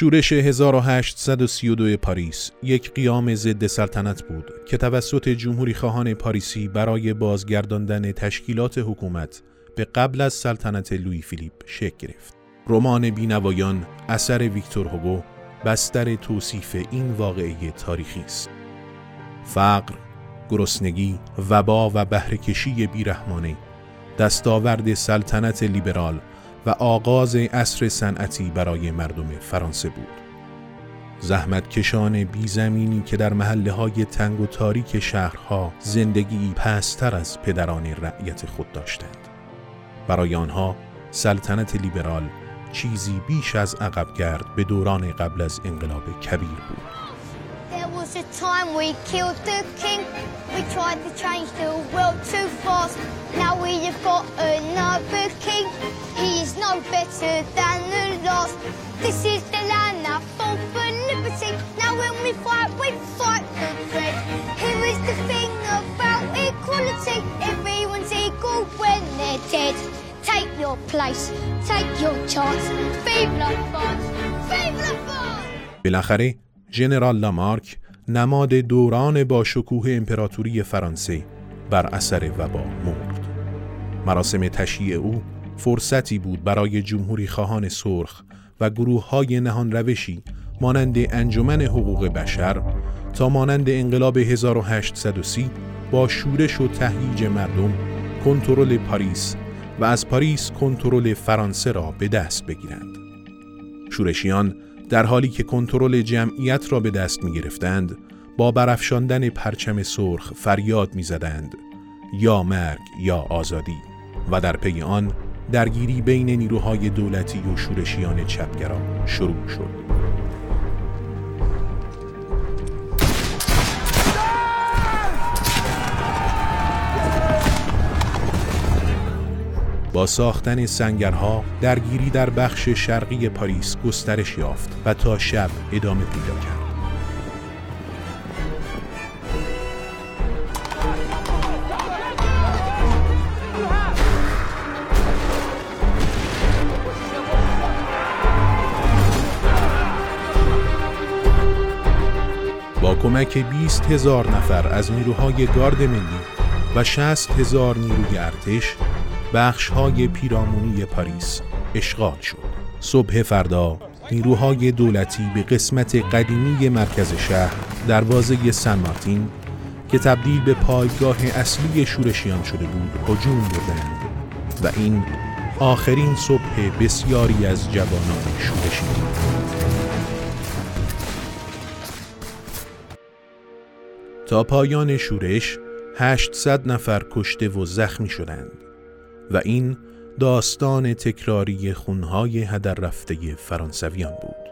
شورش 1832 پاریس یک قیام ضد سلطنت بود که توسط جمهوری خواهان پاریسی برای بازگرداندن تشکیلات حکومت به قبل از سلطنت لویی فیلیپ شکل گرفت. رمان بینوایان اثر ویکتور هوگو بستر توصیف این واقعه تاریخی است. فقر، گرسنگی، وبا و بهره‌کشی بیرحمانه دستاورد سلطنت لیبرال و آغاز عصر صنعتی برای مردم فرانسه بود. زحمتکشان بیزمینی که در محله‌های تنگ و تاریک شهرها زندگی پست‌تر از پدران رعیت خود داشتند. برای آنها سلطنت لیبرال چیزی بیش از عقبگرد به دوران قبل از انقلاب کبیر بود. There was a time we killed the king. We tried to change the world too fast. Now we have got another king. He is no better than the last. This is the land that fought for liberty. Now when we fight for bread. Here is the thing about equality. Everyone's equal when they're dead. Take your place, take your chance. Vive la France, vive la France. بالاخره ژنرال لامارک نماد دوران با شکوه امپراتوری فرانسه بر اثر وبا مرد. مراسم تشییع او فرصتی بود برای جمهوری خواهان سرخ و گروه‌های نهان روشی مانند انجمن حقوق بشر تا مانند انقلاب 1830 با شورش و تهییج مردم کنترل پاریس و از پاریس کنترل فرانسه را به دست بگیرند. شورشیان در حالی که کنترل جمعیت را به دست می گرفتند، با برافشاندن پرچم سرخ فریاد می زدند یا مرگ یا آزادی و در پی آن درگیری بین نیروهای دولتی و شورشیان چپگرا شروع شد. با ساختن سنگرها درگیری در بخش شرقی پاریس گسترش یافت و تا شب ادامه پیدا کرد. با کمک 20,000 نفر از نیروهای گارد ملی و 60,000 نیروی ارتش بخش‌های پیرامونی پاریس اشغال شد. صبح فردا نیروهای دولتی به قسمت قدیمی مرکز شهر دروازه سن مارتین که تبدیل به پایگاه اصلی شورشیان شده بود هجوم بردند و این آخرین صبح بسیاری از جوانان شورشی بود. تا پایان شورش 800 نفر کشته و زخمی شدند و این داستان تکراری خونهای هدر رفته فرانسویان بود.